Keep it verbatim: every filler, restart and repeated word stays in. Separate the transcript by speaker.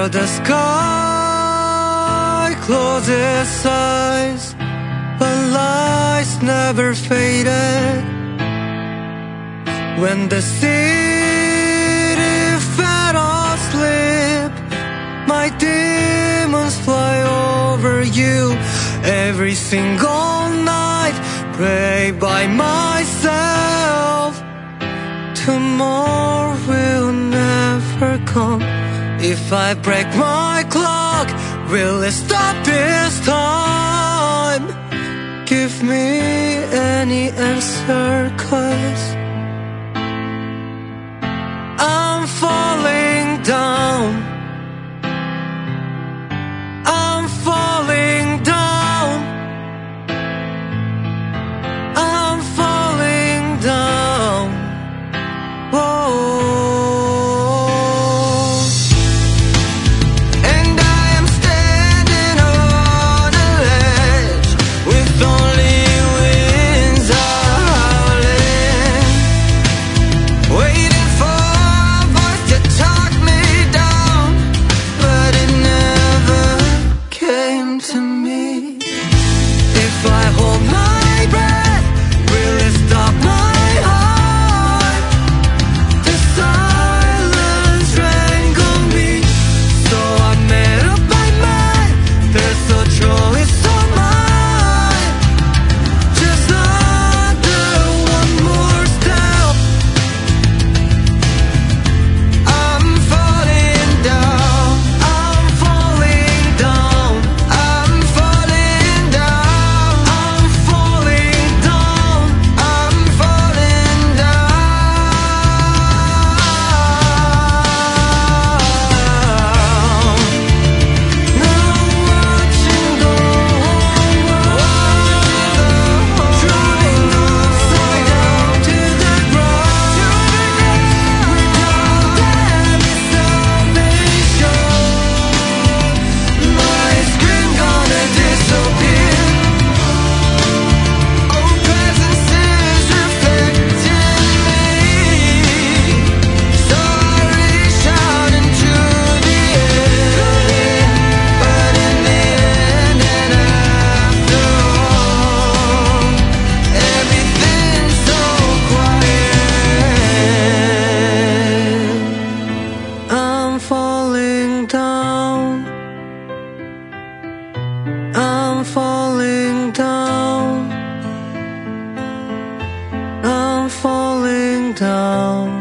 Speaker 1: till the sky closes eyes, but lights never faded. When the city fell asleep, my demons fly over you. Every single night, pray by myself. Tomorrow will never come. If I break my clock, will it stop this time? Give me any answer, 'cause I'm falling down. I'm falling down. I'm falling down. Whoa. And I am standing on a ledge with only winds howling, waiting for a voice to talk me down, but it never came to me. If I hold my breath, will it stop my heart? The silence strangled me, so I made up my mind. There's no choice on mine. Just another one more step. I'm falling down. I'm falling down. I'm falling down. I'm falling down. I'm falling down. Now watching the whole world drowning upside down to the ground, without any salvation. My scream gonna disappear. Oh, presence is reflecting me, so I reach out into the air. But in the end and after all, everything's so quiet. I'm falling down. I'm falling down. I'm falling down.